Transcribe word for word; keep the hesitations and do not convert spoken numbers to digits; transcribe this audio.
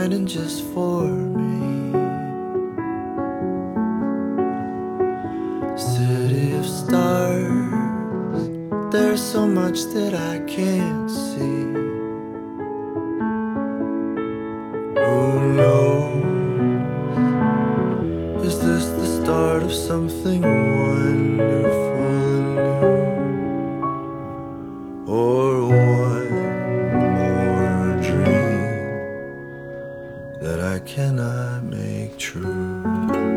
shining just for me. City of stars, there's so much that I can't see. Who knows? Is this the start of something wonderful and new? Or one more dream that I cannot make true?